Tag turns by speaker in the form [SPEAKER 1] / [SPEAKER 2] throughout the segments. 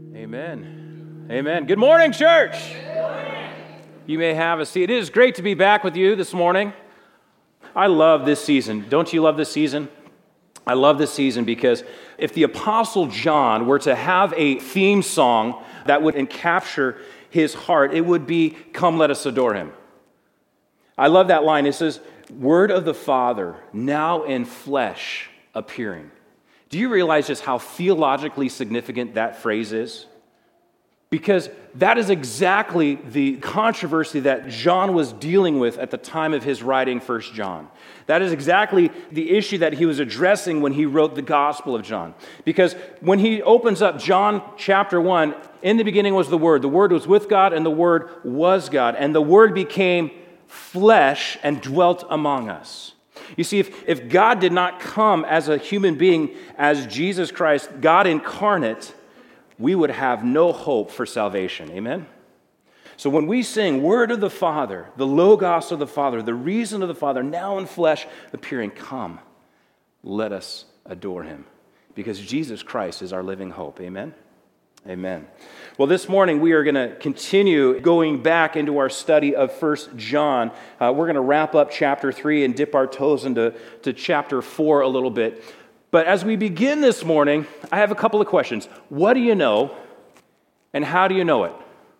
[SPEAKER 1] Amen. Amen. Good morning, church. Good morning. You may have a seat. It is great to be back with you this morning. I love this season. Don't you love this season? I love this season because if the Apostle John were to have a theme song that would encapture his heart, it would be, "Come, let us adore him." I love that line. It says, "Word of the Father, now in flesh appearing." Do you realize just how theologically significant that phrase is? Because that is exactly the controversy that John was dealing with at the time of his writing 1 John. That is exactly the issue that he was addressing when he wrote the Gospel of John. Because when he opens up John chapter 1, in the beginning was the Word was with God, and the Word was God, and the Word became flesh and dwelt among us. You see, if God did not come as a human being, as Jesus Christ, God incarnate, we would have no hope for salvation. Amen? So when we sing, "Word of the Father," the Logos of the Father, the reason of the Father, now in flesh appearing, come, let us adore him. Because Jesus Christ is our living hope. Amen? Amen. Well, this morning we are going to continue going back into our study of 1 John. We're going to wrap up chapter 3 and dip our toes into chapter 4 a little bit. But as we begin this morning, I have a couple of questions. What do you know, and how do you know it?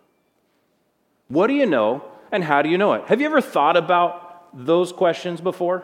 [SPEAKER 1] What do you know, and how do you know it? Have you ever thought about those questions before?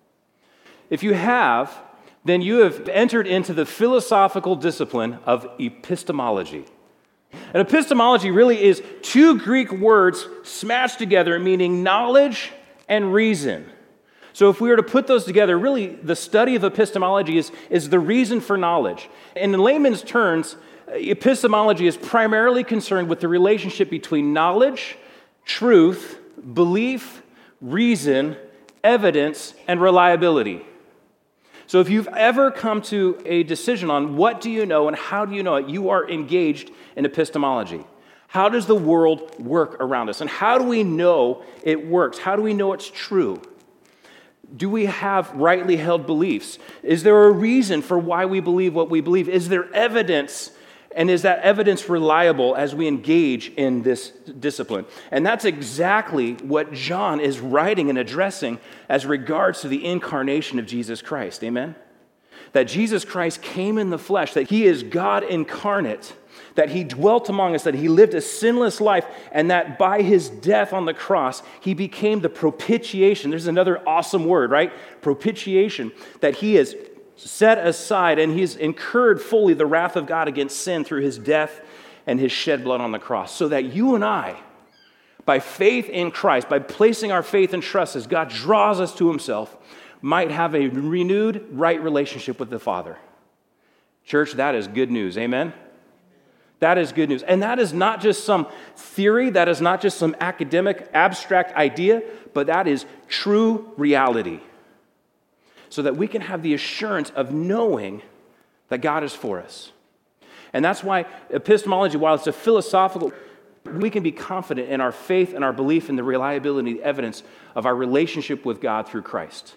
[SPEAKER 1] If you have, then you have entered into the philosophical discipline of epistemology. And epistemology really is two Greek words smashed together, meaning knowledge and reason. So if we were to put those together, really the study of epistemology is the reason for knowledge. And in layman's terms, epistemology is primarily concerned with the relationship between knowledge, truth, belief, reason, evidence, and reliability. So if you've ever come to a decision on what do you know and how do you know it, you are engaged in epistemology. How does the world work around us? And how do we know it works? How do we know it's true? Do we have rightly held beliefs? Is there a reason for why we believe what we believe? Is there evidence? And is that evidence reliable as we engage in this discipline? And that's exactly what John is writing and addressing as regards to the incarnation of Jesus Christ. Amen? That Jesus Christ came in the flesh, that he is God incarnate, that he dwelt among us, that he lived a sinless life, and that by his death on the cross, he became the propitiation. There's another awesome word, right? Propitiation, that he is set aside, and he's incurred fully the wrath of God against sin through his death and his shed blood on the cross, so that you and I, by faith in Christ, by placing our faith and trust as God draws us to himself, might have a renewed right relationship with the Father. Church, that is good news. Amen? That is good news. And that is not just some theory, that is not just some academic, abstract idea, but that is true reality. So that we can have the assurance of knowing that God is for us. And that's why epistemology, while it's a philosophical, we can be confident in our faith and our belief in the reliability and the evidence of our relationship with God through Christ.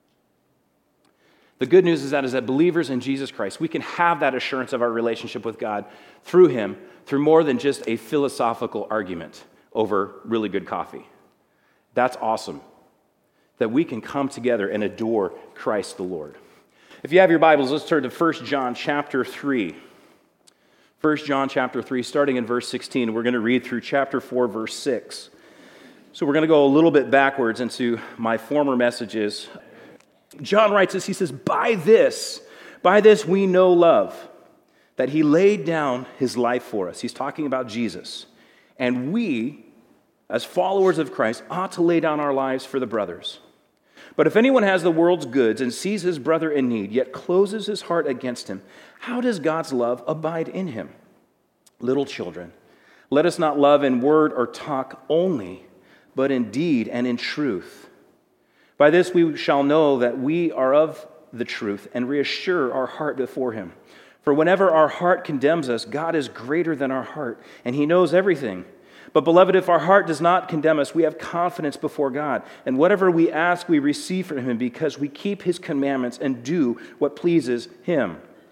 [SPEAKER 1] The good news is that as believers in Jesus Christ, we can have that assurance of our relationship with God through him, through more than just a philosophical argument over really good coffee. That's awesome. That we can come together and adore Christ the Lord. If you have your Bibles, let's turn to 1 John chapter 3. 1 John chapter 3, starting in verse 16. We're going to read through chapter 4, verse 6. So we're going to go a little bit backwards into my former messages. John writes this, he says, by this we know love, that he laid down his life for us. He's talking about Jesus. And we, as followers of Christ, ought to lay down our lives for the brothers. But if anyone has the world's goods and sees his brother in need, yet closes his heart against him, how does God's love abide in him? Little children, let us not love in word or talk only, but in deed and in truth. By this we shall know that we are of the truth and reassure our heart before him. For whenever our heart condemns us, God is greater than our heart, and he knows everything. But beloved, if our heart does not condemn us, we have confidence before God. And whatever we ask, we receive from him because we keep his commandments and do what pleases him.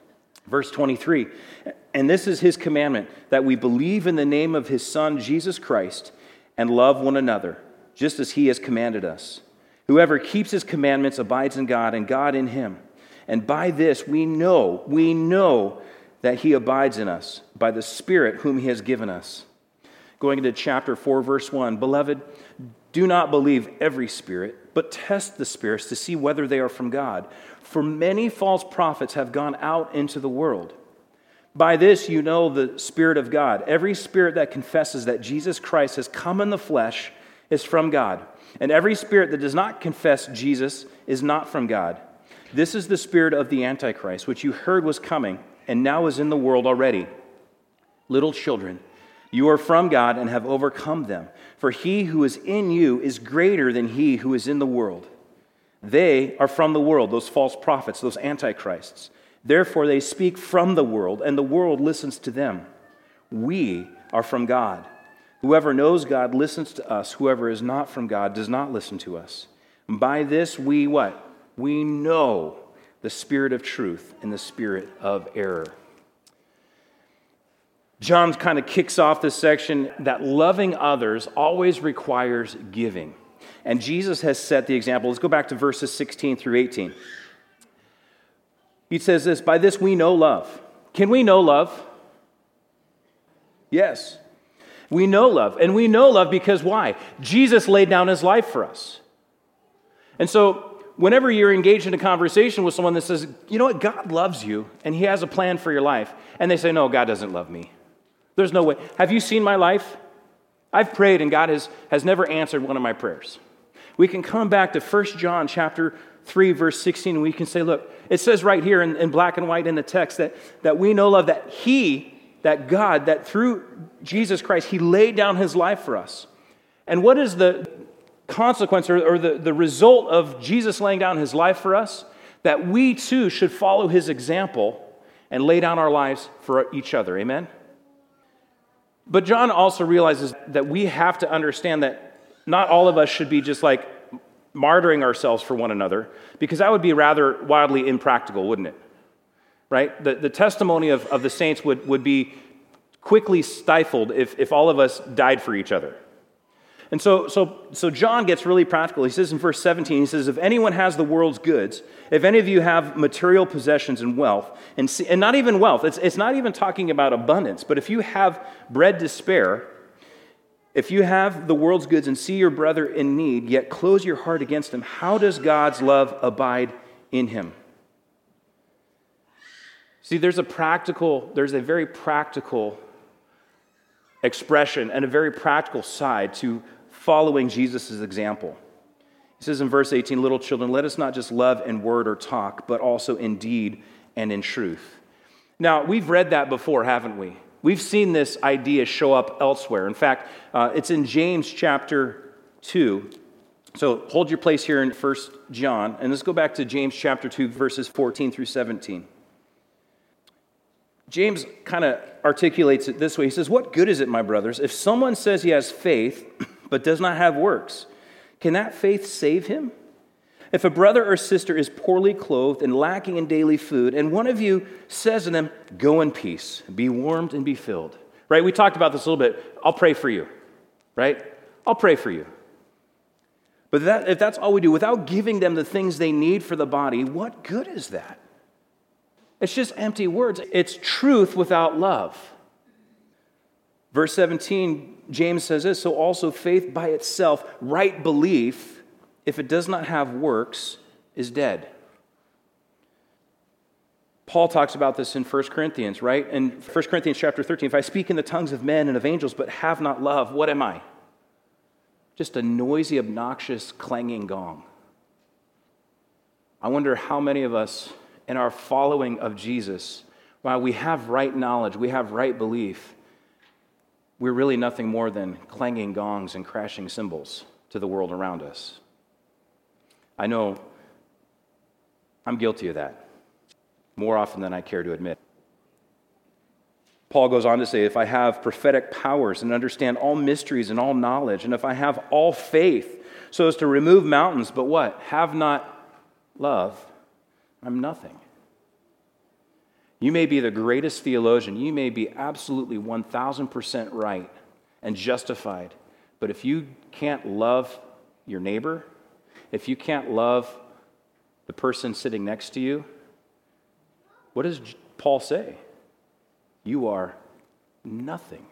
[SPEAKER 1] Verse 23, and this is his commandment, that we believe in the name of his Son, Jesus Christ, and love one another, just as he has commanded us. Whoever keeps his commandments abides in God, and God in him. And by this we know that he abides in us, by the Spirit whom he has given us. Going into chapter 4, verse 1, Beloved, do not believe every spirit, but test the spirits to see whether they are from God. For many false prophets have gone out into the world. By this you know the Spirit of God. Every spirit that confesses that Jesus Christ has come in the flesh is from God. And every spirit that does not confess Jesus is not from God. This is the spirit of the Antichrist, which you heard was coming, and now is in the world already. Little children, you are from God and have overcome them. For he who is in you is greater than he who is in the world. They are from the world, those false prophets, those antichrists. Therefore they speak from the world, and the world listens to them. We are from God. Whoever knows God listens to us. Whoever is not from God does not listen to us. And by this we what? We know the spirit of truth and the spirit of error. John kind of kicks off this section that loving others always requires giving. And Jesus has set the example. Let's go back to verses 16 through 18. He says this, by this we know love. Can we know love? Yes. We know love. And we know love because why? Jesus laid down his life for us. And so whenever you're engaged in a conversation with someone that says, you know what, God loves you and he has a plan for your life. And they say, no, God doesn't love me. There's no way. Have you seen my life? I've prayed and God has never answered one of my prayers. We can come back to 1 John chapter 3, verse 16, and we can say, look, it says right here in black and white in the text that we know love, that God, that through Jesus Christ, he laid down his life for us. And what is the consequence or the result of Jesus laying down his life for us? That we too should follow his example and lay down our lives for each other. Amen? But John also realizes that we have to understand that not all of us should be just like martyring ourselves for one another, because that would be rather wildly impractical, wouldn't it? Right? The testimony of the saints would be quickly stifled if all of us died for each other. And so John gets really practical. He says in verse 17, he says, if anyone has the world's goods, if any of you have material possessions and wealth, and not even wealth, it's not even talking about abundance, but if you have bread to spare, if you have the world's goods and see your brother in need, yet close your heart against him, how does God's love abide in him? See, there's a very practical expression and a very practical side to following Jesus' example. He says in verse 18, little children, let us not just love in word or talk, but also in deed and in truth. Now, we've read that before, haven't we? We've seen this idea show up elsewhere. In fact, it's in James chapter 2. So hold your place here in 1 John, and let's go back to James chapter 2, verses 14 through 17. James kind of articulates it this way. He says, what good is it, my brothers, if someone says he has faith but does not have works? Can that faith save him? If a brother or sister is poorly clothed and lacking in daily food, and one of you says to them, go in peace, be warmed and be filled. Right? We talked about this a little bit. I'll pray for you. Right? I'll pray for you. But if that's all we do, without giving them the things they need for the body, what good is that? It's just empty words. It's truth without love. Verse 17, James says this, so also faith by itself, right belief, if it does not have works, is dead. Paul talks about this in 1 Corinthians, right? In 1 Corinthians chapter 13, if I speak in the tongues of men and of angels but have not love, what am I? Just a noisy, obnoxious, clanging gong. I wonder how many of us in our following of Jesus, while we have right knowledge, we have right belief, we're really nothing more than clanging gongs and crashing cymbals to the world around us. I know I'm guilty of that more often than I care to admit. Paul goes on to say, if I have prophetic powers and understand all mysteries and all knowledge, and if I have all faith so as to remove mountains, but what? Have not love, I'm nothing. You may be the greatest theologian. You may be absolutely 1,000% right and justified. But if you can't love your neighbor, if you can't love the person sitting next to you, what does Paul say? You are nothing.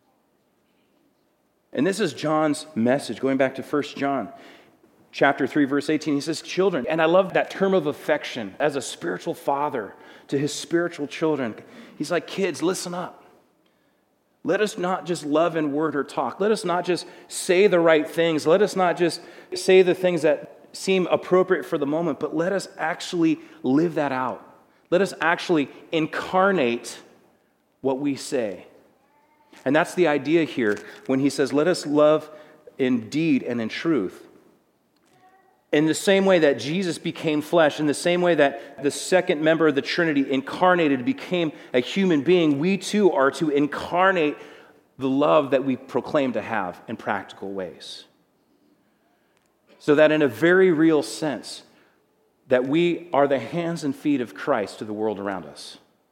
[SPEAKER 1] And this is John's message, going back to 1 John. Chapter 3, verse 18, he says, children. And I love that term of affection as a spiritual father to his spiritual children. He's like, kids, listen up. Let us not just love in word or talk. Let us not just say the right things. Let us not just say the things that seem appropriate for the moment, but let us actually live that out. Let us actually incarnate what we say. And that's the idea here when he says, let us love in deed and in truth. In the same way that Jesus became flesh, in the same way that the second member of the Trinity incarnated, became a human being, we too are to incarnate the love that we proclaim to have in practical ways. So that in a very real sense, that we are the hands and feet of Christ to the world around us.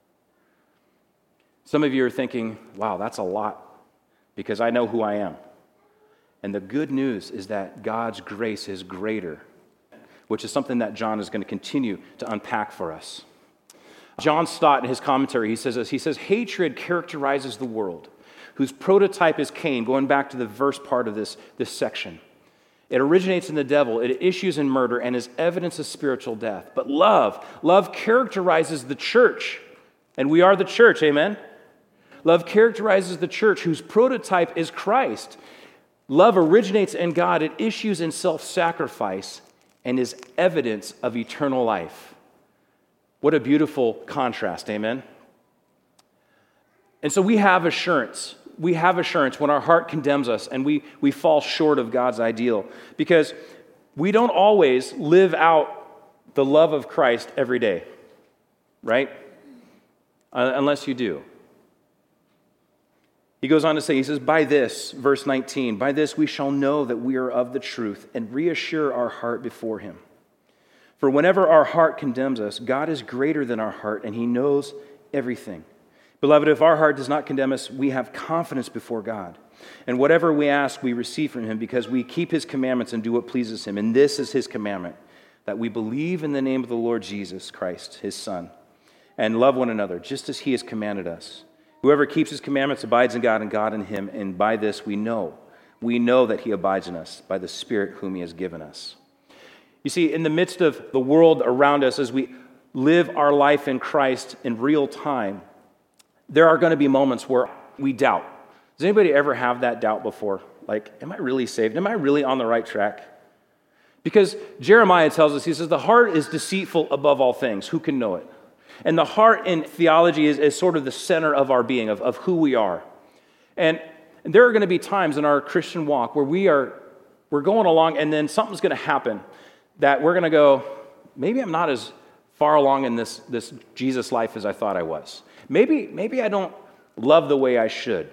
[SPEAKER 1] Some of you are thinking, wow, that's a lot, because I know who I am. And the good news is that God's grace is greater, which is something that John is going to continue to unpack for us. John Stott, in his commentary, he says this. He says, hatred characterizes the world, whose prototype is Cain, going back to the verse part of this section. It originates in the devil, it issues in murder, and is evidence of spiritual death. But love characterizes the church, and we are the church, amen? Love characterizes the church, whose prototype is Christ. Love originates in God, it issues in self-sacrifice, and is evidence of eternal life. What a beautiful contrast, amen? And so we have assurance. We have assurance when our heart condemns us and we fall short of God's ideal, because we don't always live out the love of Christ every day, right? Unless you do. He goes on to say, he says, by this, verse 19, by this we shall know that we are of the truth and reassure our heart before him. For whenever our heart condemns us, God is greater than our heart and he knows everything. Beloved, if our heart does not condemn us, we have confidence before God. And whatever we ask, we receive from him, because we keep his commandments and do what pleases him. And this is his commandment, that we believe in the name of the Lord Jesus Christ, his Son, and love one another, just as he has commanded us. Whoever keeps his commandments abides in God, and God in him. And by this we know that he abides in us, by the Spirit whom he has given us. You see, in the midst of the world around us, as we live our life in Christ in real time, there are going to be moments where we doubt. Does anybody ever have that doubt before? Like, am I really saved? Am I really on the right track? Because Jeremiah tells us, he says, the heart is deceitful above all things. Who can know it? And the heart in theology is sort of the center of our being, of who we are. And there are going to be times in our Christian walk where we're going along, and then something's going to happen that we're going to go, maybe I'm not as far along in this Jesus life as I thought I was. Maybe I don't love the way I should.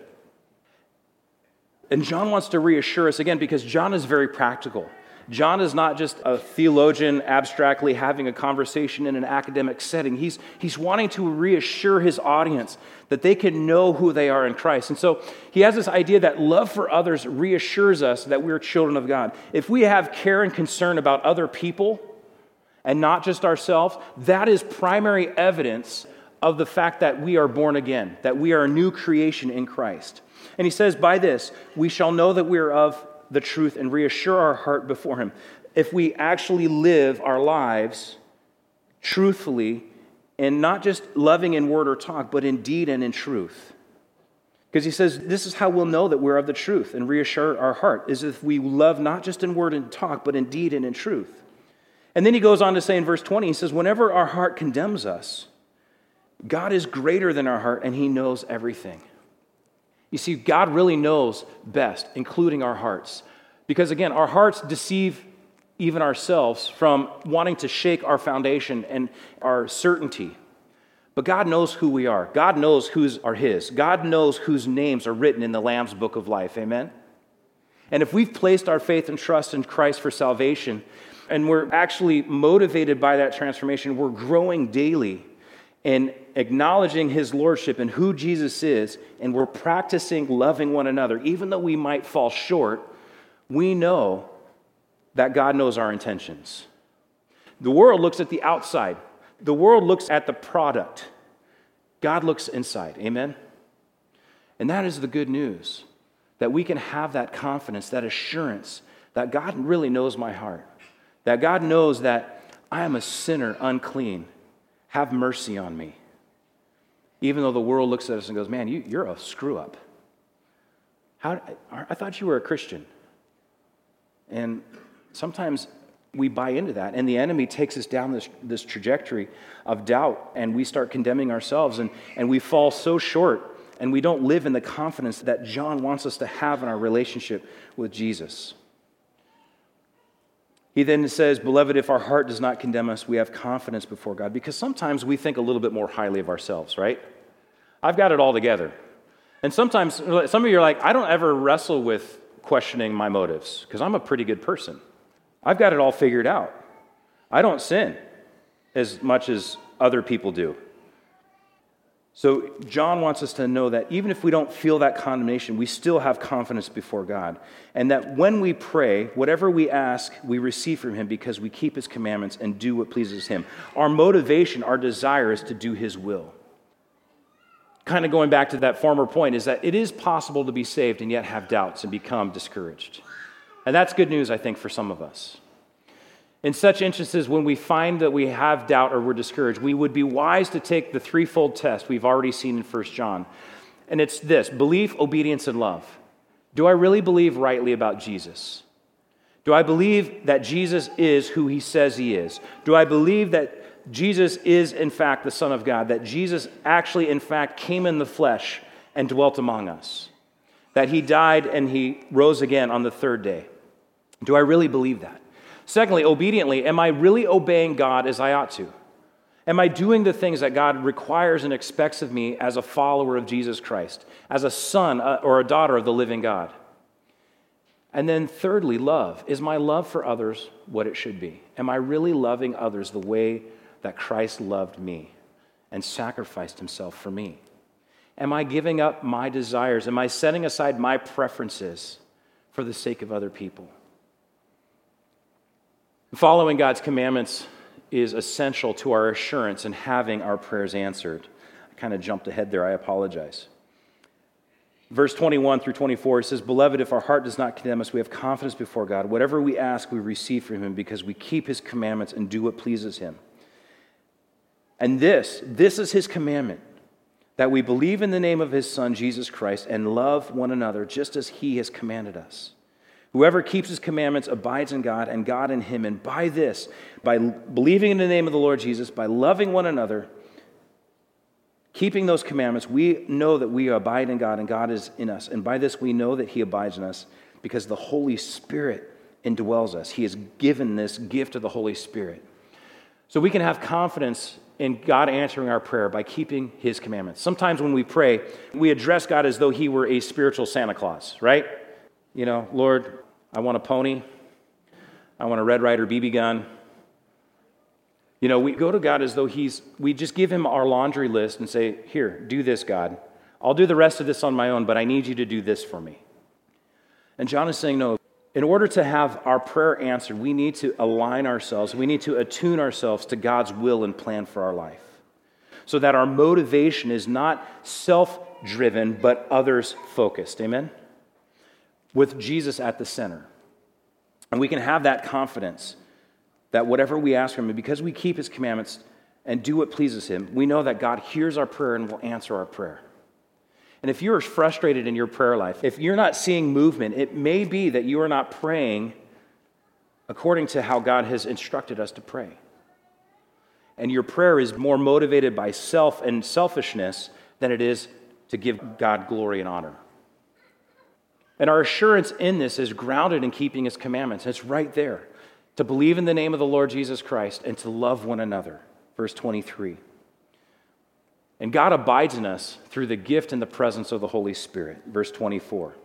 [SPEAKER 1] And John wants to reassure us again, because John is very practical. John is not just a theologian abstractly having a conversation in an academic setting. He's wanting to reassure his audience that they can know who they are in Christ. And so he has this idea that love for others reassures us that we're children of God. If we have care and concern about other people and not just ourselves, that is primary evidence of the fact that we are born again, that we are a new creation in Christ. And he says, by this, we shall know that we are of the truth and reassure our heart before him. If we actually live our lives truthfully, and not just loving in word or talk, but in deed and in truth. Because he says, this is how we'll know that we're of the truth and reassure our heart, is if we love not just in word and talk, but in deed and in truth. And then he goes on to say in verse 20, he says, whenever our heart condemns us, God is greater than our heart and he knows everything. You see, God really knows best, including our hearts. Because again, our hearts deceive even ourselves from wanting to shake our foundation and our certainty. But God knows who we are. God knows whose are his. God knows whose names are written in the Lamb's book of life. Amen? And if we've placed our faith and trust in Christ for salvation, and we're actually motivated by that transformation, we're growing daily. and acknowledging his lordship and who Jesus is, and we're practicing loving one another, even though we might fall short, we know that God knows our intentions. The world looks at the outside. The world looks at the product. God looks inside. Amen? And that is the good news, that we can have that confidence, that assurance that God really knows my heart, that God knows that I am a sinner, unclean. Have mercy on me. Even though the world looks at us and goes, man, you're a screw up. I thought you were a Christian. And sometimes we buy into that, and the enemy takes us down this trajectory of doubt, and we start condemning ourselves, and we fall so short, and we don't live in the confidence that John wants us to have in our relationship with Jesus. He then says, beloved, if our heart does not condemn us, we have confidence before God. Because sometimes we think a little bit more highly of ourselves, right? I've got it all together. And sometimes, some of you are like, I don't ever wrestle with questioning my motives because I'm a pretty good person. I've got it all figured out. I don't sin as much as other people do. So John wants us to know that even if we don't feel that condemnation, we still have confidence before God. And that when we pray, whatever we ask, we receive from him because we keep his commandments and do what pleases him. Our motivation, our desire is to do his will. Kind of going back to that former point is that it is possible to be saved and yet have doubts and become discouraged. And that's good news, I think, for some of us. In such instances, when we find that we have doubt or we're discouraged, we would be wise to take the threefold test we've already seen in 1 John. And it's this: belief, obedience, and love. Do I really believe rightly about Jesus? Do I believe that Jesus is who he says he is? Do I believe that Jesus is, in fact, the Son of God? That Jesus actually, in fact, came in the flesh and dwelt among us? That he died and he rose again on the third day? Do I really believe that? Secondly, obediently, am I really obeying God as I ought to? Am I doing the things that God requires and expects of me as a follower of Jesus Christ, as a son or a daughter of the living God? And then thirdly, love. Is my love for others what it should be? Am I really loving others the way that Christ loved me and sacrificed himself for me? Am I giving up my desires? Am I setting aside my preferences for the sake of other people? Following God's commandments is essential to our assurance in having our prayers answered. I kind of jumped ahead there. I apologize. Verse 21 through 24, it says, beloved, if our heart does not condemn us, we have confidence before God. Whatever we ask, we receive from him because we keep his commandments and do what pleases him. And this is his commandment, that we believe in the name of his Son, Jesus Christ, and love one another just as he has commanded us. Whoever keeps his commandments abides in God and God in him. And by this, by believing in the name of the Lord Jesus, by loving one another, keeping those commandments, we know that we abide in God and God is in us. And by this we know that he abides in us because the Holy Spirit indwells us. He has given this gift of the Holy Spirit. So we can have confidence in God answering our prayer by keeping his commandments. Sometimes when we pray, we address God as though he were a spiritual Santa Claus, right? You know, Lord, I want a pony. I want a Red Ryder BB gun. You know, we go to God as though we just give him our laundry list and say, here, do this, God. I'll do the rest of this on my own, but I need you to do this for me. And John is saying, no, in order to have our prayer answered, we need to align ourselves. We need to attune ourselves to God's will and plan for our life so that our motivation is not self-driven, but others-focused. Amen? With Jesus at the center. And we can have that confidence that whatever we ask from him, because we keep his commandments and do what pleases him, we know that God hears our prayer and will answer our prayer. And if you're frustrated in your prayer life, if you're not seeing movement, it may be that you are not praying according to how God has instructed us to pray. And your prayer is more motivated by self and selfishness than it is to give God glory and honor. And our assurance in this is grounded in keeping his commandments. It's right there. To believe in the name of the Lord Jesus Christ and to love one another. Verse 23. And God abides in us through the gift and the presence of the Holy Spirit. Verse 24.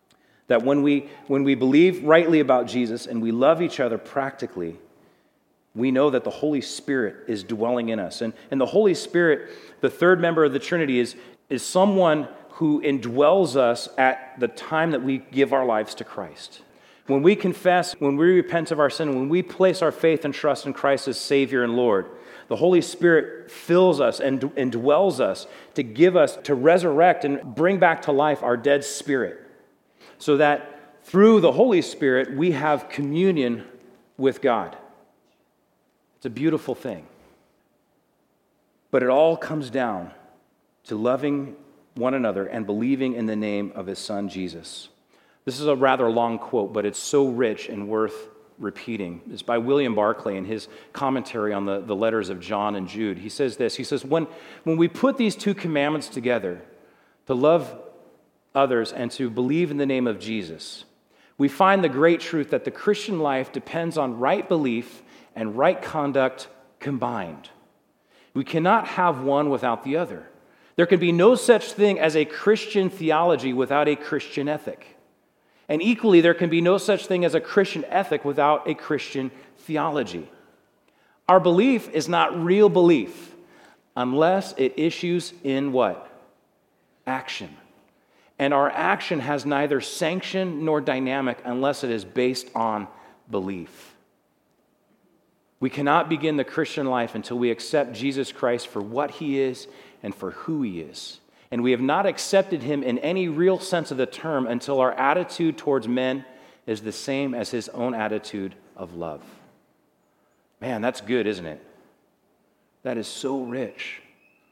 [SPEAKER 1] That when we believe rightly about Jesus and we love each other practically, we know that the Holy Spirit is dwelling in us. And the Holy Spirit, the third member of the Trinity, is someone who indwells us at the time that we give our lives to Christ. When we confess, when we repent of our sin, when we place our faith and trust in Christ as Savior and Lord, the Holy Spirit fills us and dwells us to give us, to resurrect and bring back to life our dead spirit, so that through the Holy Spirit we have communion with God. It's a beautiful thing. But it all comes down to loving one another and believing in the name of His Son, Jesus. This is a rather long quote, but it's so rich and worth repeating. It's by William Barclay in his commentary on the letters of John and Jude. He says this, he says, when we put these two commandments together, to love others and to believe in the name of Jesus, we find the great truth that the Christian life depends on right belief and right conduct combined. We cannot have one without the other. There can be no such thing as a Christian theology without a Christian ethic. And equally, there can be no such thing as a Christian ethic without a Christian theology. Our belief is not real belief unless it issues in what? Action. And our action has neither sanction nor dynamic unless it is based on belief. We cannot begin the Christian life until we accept Jesus Christ for what He is and for who He is. And we have not accepted Him in any real sense of the term until our attitude towards men is the same as His own attitude of love. Man, that's good, isn't it? That is so rich.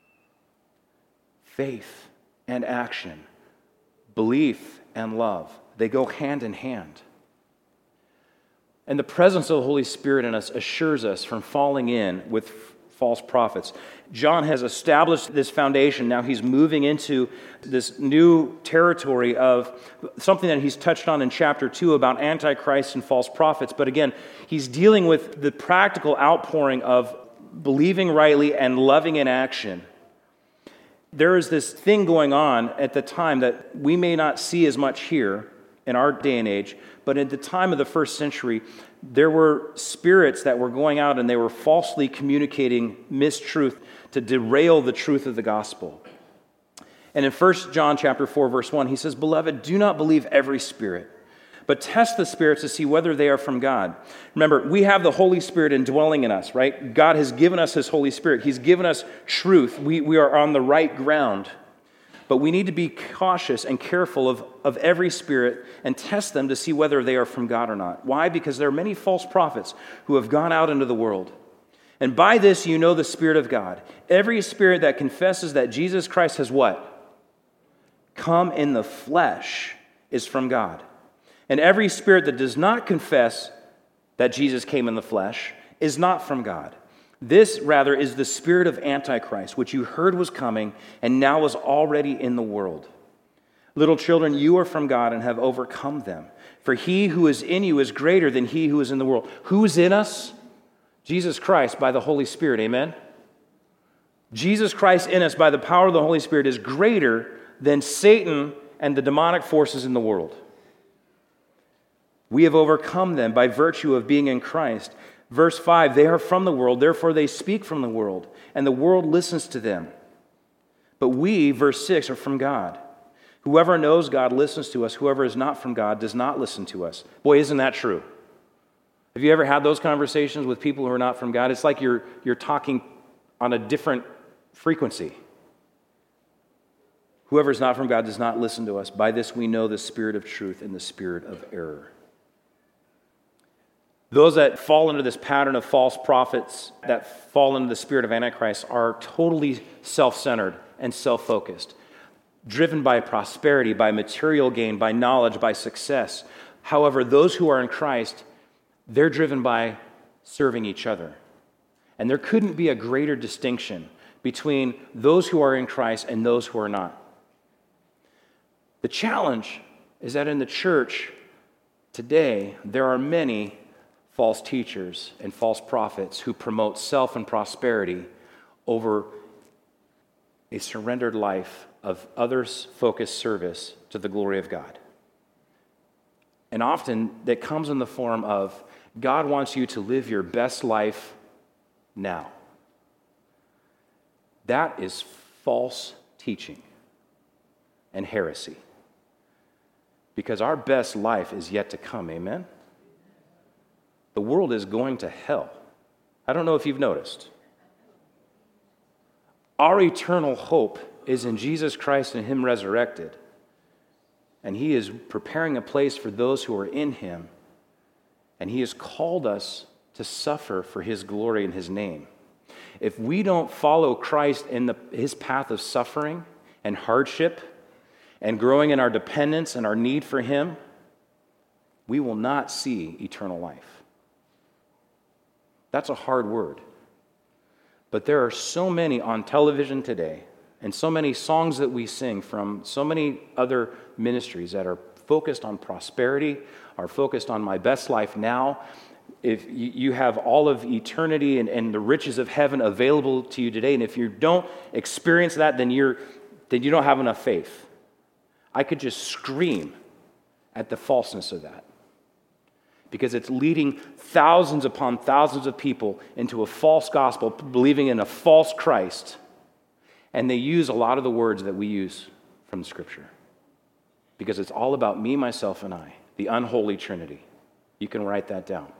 [SPEAKER 1] Faith and action, belief and love, they go hand in hand. And the presence of the Holy Spirit in us assures us from falling in with false prophets. John has established this foundation. Now he's moving into this new territory of something that he's touched on in chapter 2 about Antichrist and false prophets. But again, he's dealing with the practical outpouring of believing rightly and loving in action. There is this thing going on at the time that we may not see as much here in our day and age, but at the time of the first century, there were spirits that were going out and they were falsely communicating mistruth to derail the truth of the gospel. And in 1 John chapter 4, verse 1, he says, "Beloved, do not believe every spirit, but test the spirits to see whether they are from God." Remember, we have the Holy Spirit indwelling in us, right? God has given us His Holy Spirit. He's given us truth. We are on the right ground. But we need to be cautious and careful of every spirit and test them to see whether they are from God or not. Why? Because there are many false prophets who have gone out into the world. And by this you know the Spirit of God. Every spirit that confesses that Jesus Christ has what? Come in the flesh is from God. And every spirit that does not confess that Jesus came in the flesh is not from God. This, rather, is the spirit of Antichrist, which you heard was coming and now is already in the world. Little children, you are from God and have overcome them. For He who is in you is greater than he who is in the world. Who is in us? Jesus Christ by the Holy Spirit. Amen? Jesus Christ in us by the power of the Holy Spirit is greater than Satan and the demonic forces in the world. We have overcome them by virtue of being in Christ. Verse 5, they are from the world, therefore they speak from the world, and the world listens to them. But we, verse 6, are from God. Whoever knows God listens to us. Whoever is not from God does not listen to us. Boy, isn't that true? Have you ever had those conversations with people who are not from God? It's like you're talking on a different frequency. Whoever is not from God does not listen to us. By this we know the spirit of truth and the spirit of error. Those that fall into this pattern of false prophets, that fall into the spirit of Antichrist, are totally self-centered and self-focused, driven by prosperity, by material gain, by knowledge, by success. However, those who are in Christ, they're driven by serving each other. And there couldn't be a greater distinction between those who are in Christ and those who are not. The challenge is that in the church today, there are many false teachers and false prophets who promote self and prosperity over a surrendered life of others-focused service to the glory of God. And often that comes in the form of God wants you to live your best life now. That is false teaching and heresy. Because our best life is yet to come, amen? The world is going to hell. I don't know if you've noticed. Our eternal hope is in Jesus Christ and Him resurrected. And He is preparing a place for those who are in Him. And He has called us to suffer for His glory and His name. If we don't follow Christ in His path of suffering and hardship and growing in our dependence and our need for Him, we will not see eternal life. That's a hard word. But there are so many on television today and so many songs that we sing from so many other ministries that are focused on prosperity, are focused on my best life now. If you have all of eternity and the riches of heaven available to you today, and if you don't experience that, then you don't have enough faith. I could just scream at the falseness of that, because it's leading thousands upon thousands of people into a false gospel, believing in a false Christ, and they use a lot of the words that we use from Scripture, because it's all about me, myself, and I, the unholy Trinity. You can write that down.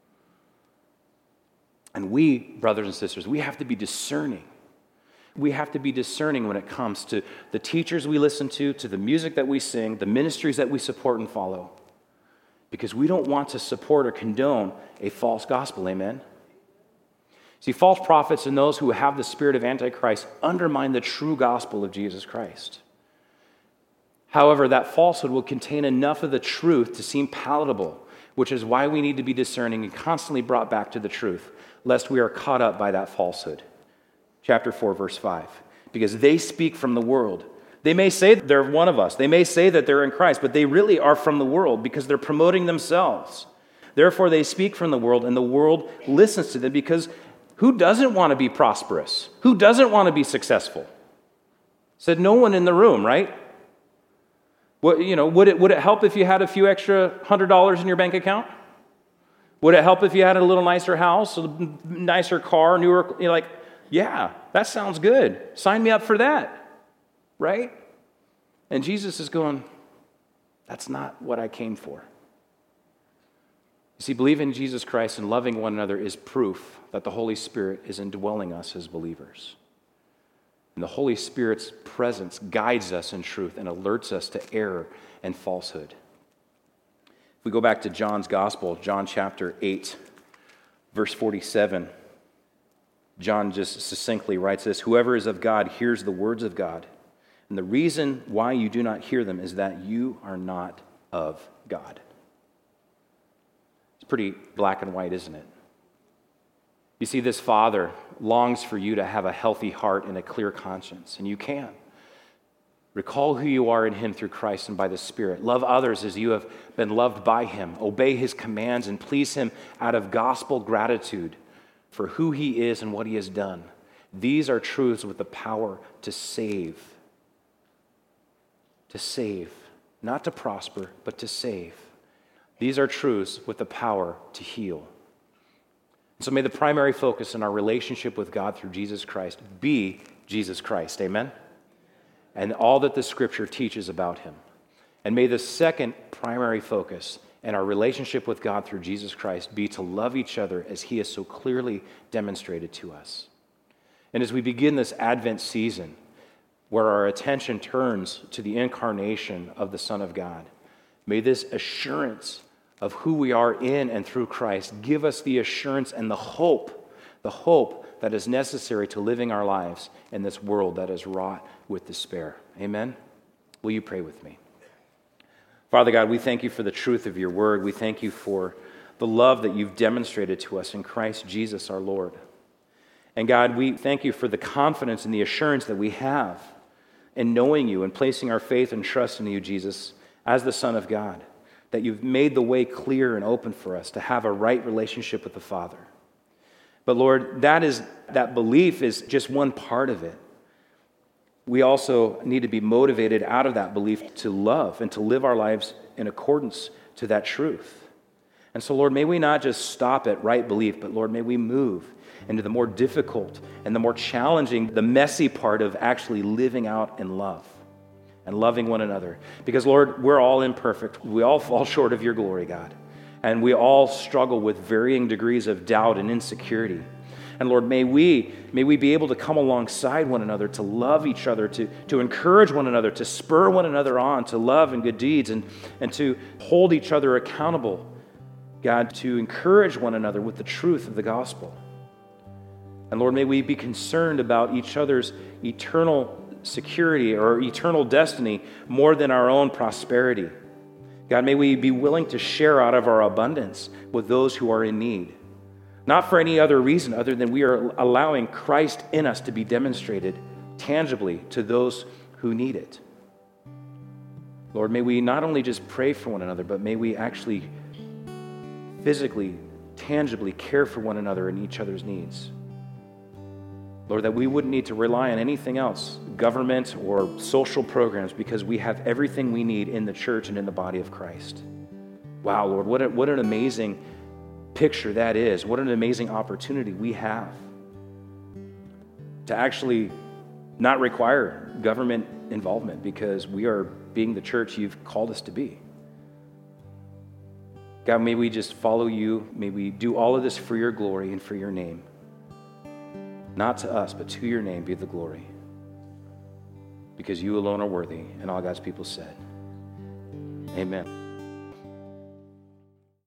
[SPEAKER 1] And we, brothers and sisters, we have to be discerning. We have to be discerning when it comes to the teachers we listen to the music that we sing, the ministries that we support and follow. Because we don't want to support or condone a false gospel, amen? See, false prophets and those who have the spirit of Antichrist undermine the true gospel of Jesus Christ. However, that falsehood will contain enough of the truth to seem palatable, which is why we need to be discerning and constantly brought back to the truth, lest we are caught up by that falsehood. Chapter 4, verse 5. Because they speak from the world. They may say that they're one of us. They may say that they're in Christ, but they really are from the world because they're promoting themselves. Therefore, they speak from the world, and the world listens to them, because who doesn't want to be prosperous? Who doesn't want to be successful? Said no one in the room, right? Would it help if you had a few extra $100 in your bank account? Would it help if you had a little nicer house, a nicer car, newer, yeah, that sounds good. Sign me up for that, right? And Jesus is going, that's not what I came for. You see, believing in Jesus Christ and loving one another is proof that the Holy Spirit is indwelling us as believers. And the Holy Spirit's presence guides us in truth and alerts us to error and falsehood. If we go back to John's Gospel, John chapter 8, verse 47, John just succinctly writes this: whoever is of God hears the words of God. And the reason why you do not hear them is that you are not of God. It's pretty black and white, isn't it? You see, this Father longs for you to have a healthy heart and a clear conscience, and you can. Recall who you are in Him through Christ and by the Spirit. Love others as you have been loved by Him. Obey His commands and please Him out of gospel gratitude for who He is and what He has done. These are truths with the power to save. To save. Not to prosper, but to save. These are truths with the power to heal. So may the primary focus in our relationship with God through Jesus Christ be Jesus Christ. Amen? And all that the Scripture teaches about Him. And may the second primary focus in our relationship with God through Jesus Christ be to love each other as He has so clearly demonstrated to us. And as we begin this Advent season, where our attention turns to the incarnation of the Son of God, may this assurance of who we are in and through Christ give us the assurance and the hope that is necessary to living our lives in this world that is wrought with despair. Amen? Will you pray with me? Father God, we thank You for the truth of Your word. We thank You for the love that You've demonstrated to us in Christ Jesus our Lord. And God, we thank You for the confidence and the assurance that we have in knowing You and placing our faith and trust in You, Jesus, as the Son of God, that You've made the way clear and open for us to have a right relationship with the Father. But Lord, that belief is just one part of it. We also need to be motivated out of that belief to love and to live our lives in accordance to that truth. And so, Lord, may we not just stop at right belief, but Lord, may we move into the more difficult and the more challenging, the messy part of actually living out in love and loving one another. Because, Lord, we're all imperfect. We all fall short of your glory, God. And we all struggle with varying degrees of doubt and insecurity. And Lord, may we be able to come alongside one another, to love each other, to encourage one another, to spur one another on to love and good deeds, and to hold each other accountable, God, to encourage one another with the truth of the gospel. And Lord, may we be concerned about each other's eternal security or eternal destiny more than our own prosperity. God, may we be willing to share out of our abundance with those who are in need. Not for any other reason other than we are allowing Christ in us to be demonstrated tangibly to those who need it. Lord, may we not only just pray for one another, but may we actually physically, tangibly care for one another and each other's needs. Lord, that we wouldn't need to rely on anything else, government or social programs, because we have everything we need in the church and in the body of Christ. Wow, Lord, what an amazing picture that is. What an amazing opportunity we have to actually not require government involvement because we are being the church you've called us to be. God, may we just follow you. May we do all of this for your glory and for your name. Not to us, but to your name be the glory. Because you alone are worthy, and all God's people said, amen.